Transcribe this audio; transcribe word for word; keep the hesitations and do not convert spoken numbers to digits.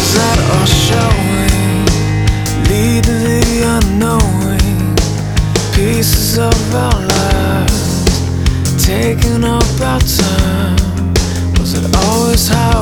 that are showing lead to the unknowing. Pieces of our lives taking up our time. Was it always how